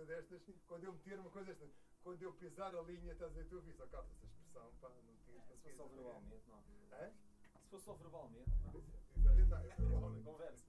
coisa destas, quando eu meter uma coisa destas, quando eu pisar a linha, estás a dizer, tu ouviste, capta essa expressão, pá, não tens. Se fosse só verbalmente, não. É? Se fosse só verbalmente, não. Conversa.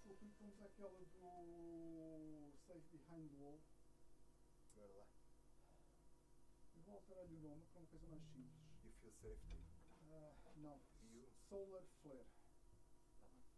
aplicamos aquela do Safe Behind the Wall. Bora lá. Vou alterar o nome para uma coisa mais simples. You feel safety. Não. You. Solar Flare.